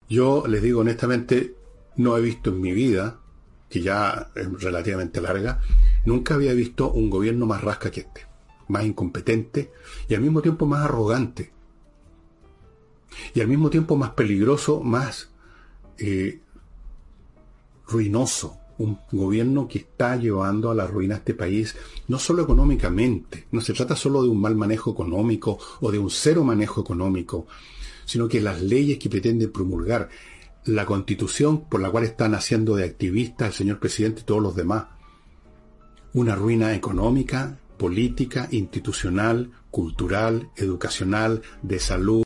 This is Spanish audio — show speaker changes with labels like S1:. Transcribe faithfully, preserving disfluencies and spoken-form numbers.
S1: Yo les digo honestamente, no he visto en mi vida, que ya es relativamente larga, nunca había visto un gobierno más rasca que este, más incompetente y al mismo tiempo más arrogante. Y al mismo tiempo más peligroso, más eh, ruinoso. Un gobierno que está llevando a la ruina a este país, no solo económicamente, no se trata solo de un mal manejo económico o de un cero manejo económico, sino que las leyes que pretende promulgar, la constitución por la cual están haciendo de activistas el señor presidente y todos los demás, una ruina económica, política, institucional, cultural, educacional, de salud.